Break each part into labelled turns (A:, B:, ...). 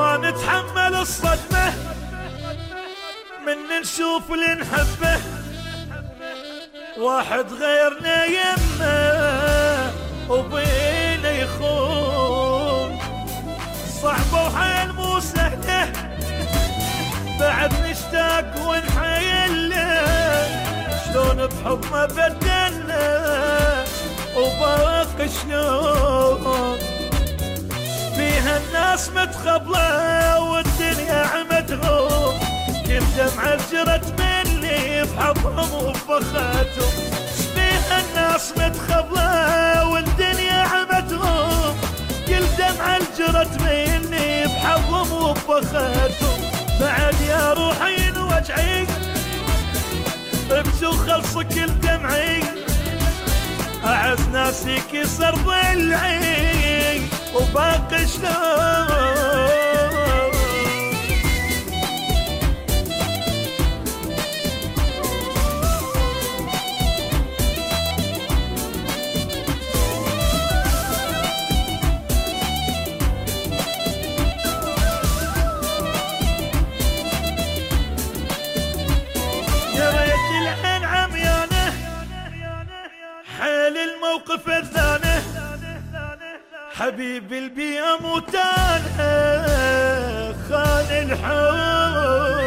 A: ما نتحمل الصدمة من نشوف اللي نحبه واحد غيرنا يمه وبينا يخون. صعبة وحيل مو سهلة بعد نشتاق ونحيل له شلون بحضنه بدلنا وباقي شلون. فيها الناس متخبلة والدنيا عمتهم كيف دمعة جرت مني بحضهم وبفخاتهم. فيها الناس متخبلة والدنيا عمتهم كل دمعة جرت مني بحضهم وبفخاتهم. بعد يا روحي وجعي ابكي وخلص كل دمعي أعز ناسي كسر ضلعي وباقي شلون. الموقف الثاني حبيبي البيئة موتانه خان الحب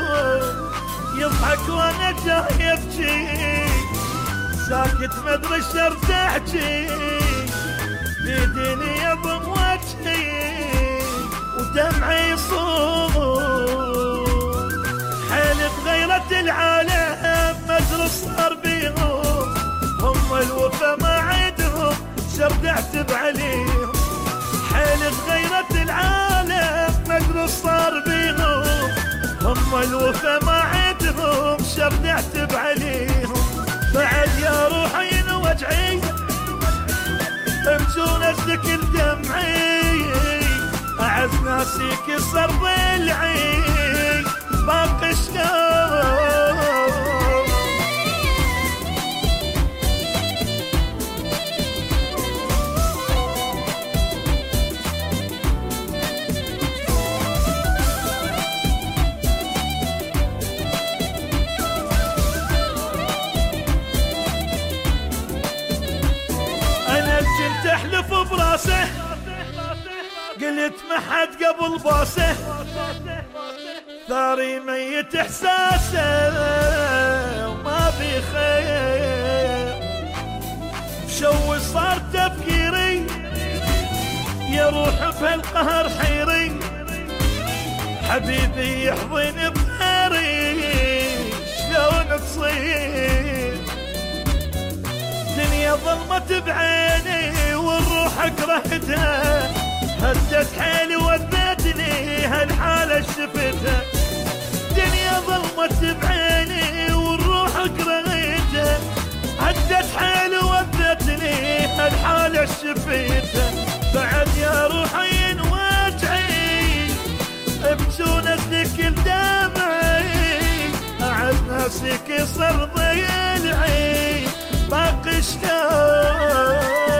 A: يضحك وانا جاي ابكي ساكت مدري شر تحكي بيديني يضم وجهي ودمعي يصوم. حيل بغيرة العالم مدري صار بيهم هم الوفا ما عندهم شرد اعتب عليهم. حيل غيرة العالم مدري صار بيهم هم الوفا ما عندهم شرد اعتب عليهم. بعد يا روحي وجعي امشون اشتك الدمعي اعز ناسي كسر ضلعي باقي شلون. تحلف براسه قلت ما حد قبل باسه ثاري ميت احساسه وما في خير. شو صار تفكيري يروح بهالقهر حيري حبيبي يحضن بخيري شلون تصير. دنيا ظلمت بعيني والروح كرهتها هدت حيلي وذتني هالحالة شفتها. دنيا ظلمت بعيني والروح كرهتها هدت حيلي وذتني هالحالة شفتها. بعد يا روحي وجعي ابكون اشتك الدمعي اعز ناسي كسر ضلعي باقي شلون.